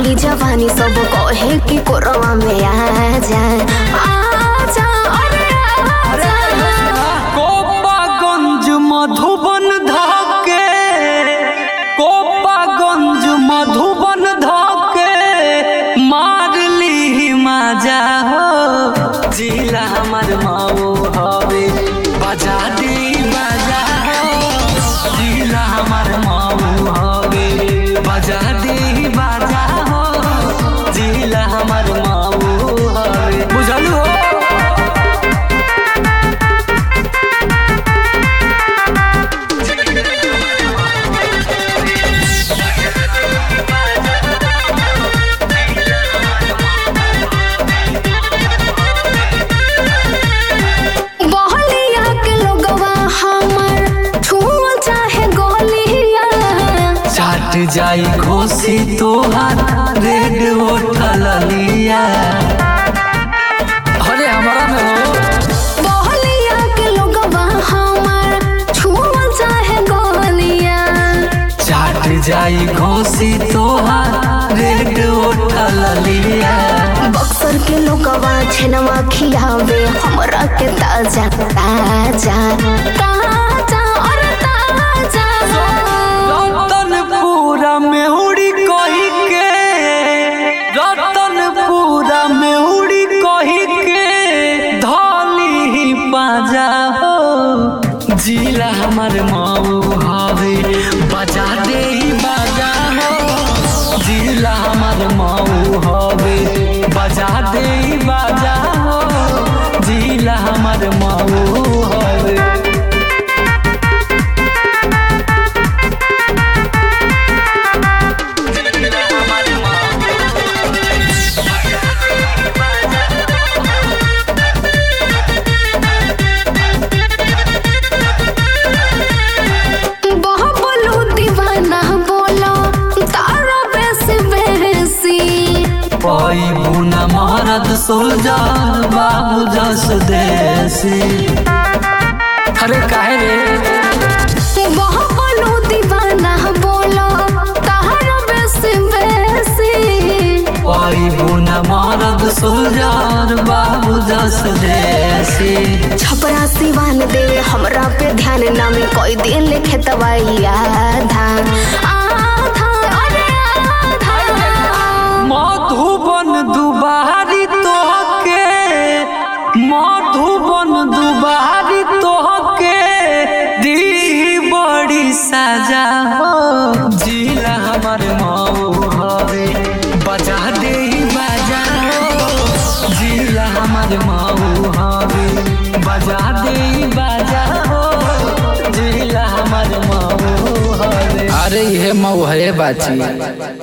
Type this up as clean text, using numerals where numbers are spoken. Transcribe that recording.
चढ़ली जवानी सब कहे कि कोरवा में आ जा गोपागंज मधुबन धाके गोपागंज मधुबन धाके मारली मजा हो जिला हमार माओ हवे बजा दी बजा हो जिला हमार माओ हवे बजा दी बजा हो जिला हमार माओ हवे बुझलू हो। जाई घोसी तोहार रेड होटल लिया अरे हमारा में हो बहलिया के लोगवा हमार छुआ चाहे गोलिया चाट जाई घोसी तोहार रेड होटल लिया बक्सर के लोगवा छेनवा खियावे हमरा के ताजा ताजा ताजा और ताजा रतनपुरा में उड़ी कही के रतनपुरा में उड़ी कही के धौली बाजा हो जिला हमार माऊ हवे बजा दे बाजा हो जिला हमार माऊ हवे बजा दे बाजा हो जिला हमार माऊ हवे। मरद सोल्जर बाबू जस देसी अरे काहे रे बोलो दीवाना बोलो तारा बेसी बेसी ओई बुना मरद सोल्जर बाबू जस देसी छपरा सिवान दे हमरा पे ध्यान नामे कोई दिन लिखे तवाई आधा मधुबन दुबारी तोहके मधुबन दुबारी तोहके दी बड़ी सजा हो जिला हमार माऊ हवे बजा दे बजा हो जिला हमार माऊ हवे बजा दे बजा हो जिला हमार माऊ हवे अरे ये मऊ है बाची।